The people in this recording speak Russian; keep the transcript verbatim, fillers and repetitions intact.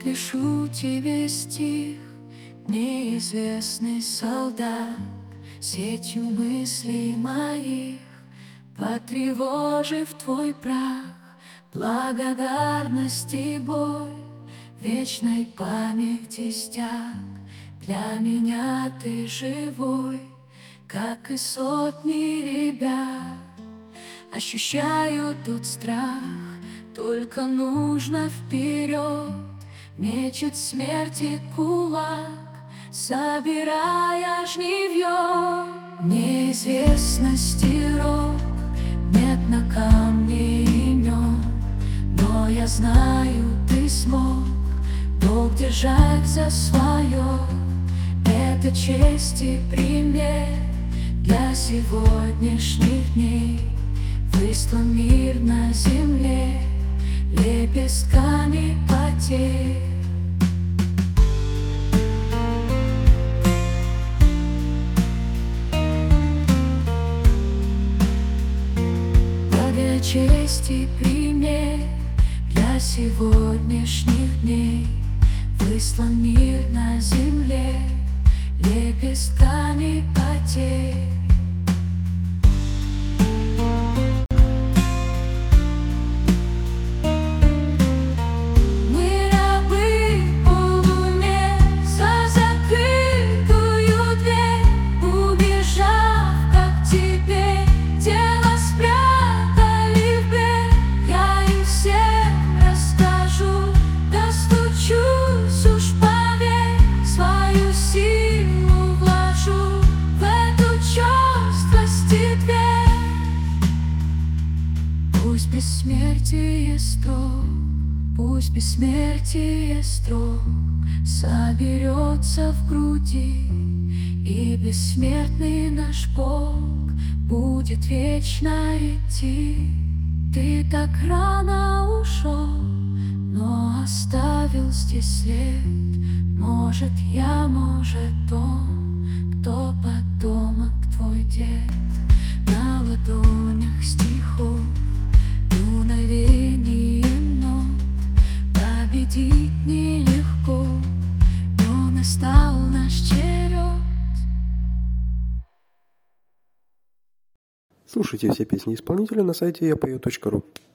Пишу тебе стих, неизвестный солдат, сетью мыслей моих потревожив твой прах. Благодарности бой, вечной памяти стяг. Для меня ты живой, как и сотни ребят. Ощущаю тут страх, только нужно вперед. Мечет смерти кулак, собирая жнивье. Неизвестности рок, нет на камне имен, но я знаю, ты смог долг держать за свое. Это честь и пример для сегодняшних дней. Выслан мир на земле лепестками потерь. Благо, честь и пример для сегодняшних дней. Выслан мир на земле лепестками потерь. Пусть бессмертие строк, пусть бессмертие строк соберется в груди, и бессмертный наш Бог будет вечно идти. Ты так рано ушел, но оставил здесь след. Может, я, может, он, кто потомок твой дед. На ладонях стихов дуновение нот, победить нелегко, но настал наш черед. Слушайте все песни исполнителя на сайте я пою точка ру.